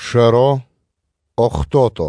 Шеро охтото.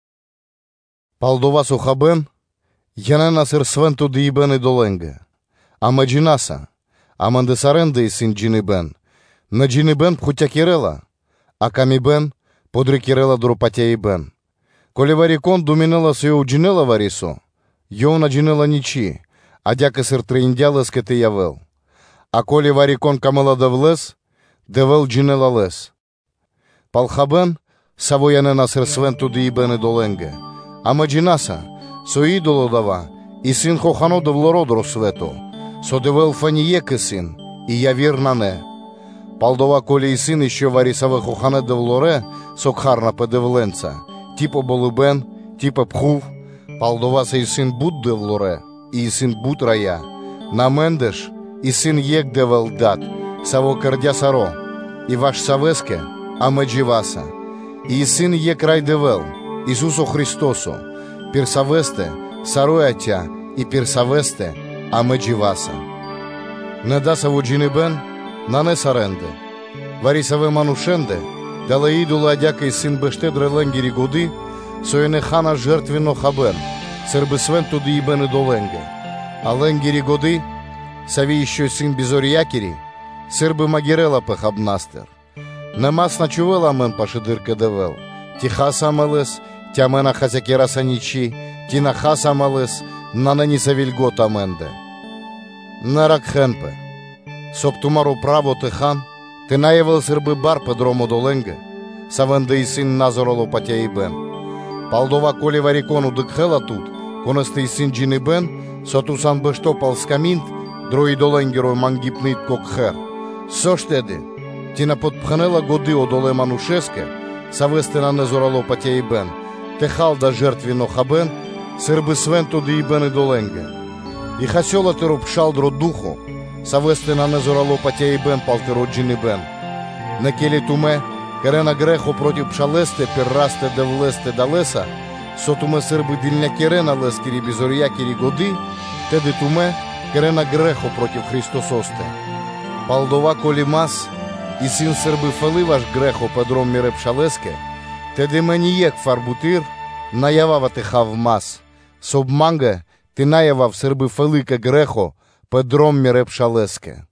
Палдова сухабен, янена сырсвенту диибен и доленге. Ама джинаса, аманде саренде и син джинибен. На джинибен пхутя кирела, а камибен подри кирела дропатя ибен. Коли варикон думинела сою джинела варисо, йона джинела ничи, а дяка сыр триндялес кете явел. А коли варикон камела девлес, девел джинела лес. Палхабен, савоянена сырсвенту диибен и доленге. Ама джинаса, со идоло дава, и син хохано девлородро свето, со девел фаниеке син, и я вирна не. Палдова коли и син еще варисаве хохане девлоре, со кхарна педевленца, типа болубен, типа пхув, палдова се и син буд девлоре, и син буд рая, на мендеш, и син ек девел дат, саво кардя саро, и ваш савеске, ама дживаса, и син ек рай девел, Исусо Христосо, персавесте, сароятя и персавесте, ама дживаса. Не дасаво джинибен, на не саренде. Варисаве манушенде, дала идола адяка и син беште дреленгири годи, соене хана жертвено хабен, сърбесвенто диибен и доленге. А ленгири годи, сави еще син бизориякири, сърбе магирела пехабнастер. Намас начувела мен пашедырка девел, тихаса малес, тямена хасякераса ничи, тинахаса малес, нанениса вильгота менде. Нарак хенпе. Соптумаро право те хан, те наевел сърбе бар педромо доленге, савенде и син назороло патя и бен. Палдова коли варикону дъкхела тут, конесте и син джини бен, соту сан бешто пал скаминт, дрои доленгеро мангипнит кокхер. Соштеди, тина подпханела годи одоле манушеске, савесте на незорало патя и бен, те халда жертвино хабен, сърбе свенто ди и бен и доленге. И хасьола те ропшалдро духо, савесте на незорало патя и бен палтеро джини бен. На келе туме, керена грехо против пшалесте, перрасте девлесте далеса, сотуме сърбе дилня керена лескири бизориякири годи, теде туме, керена грехо против Христососте. Палдова коли мас, и син сърбе фаливаш грехо педром мире пшалеске, теде мениек фарбутир, наявавате хав мас, собманге, ти наявав сърбе фалика грехо, педром мире пшалеске.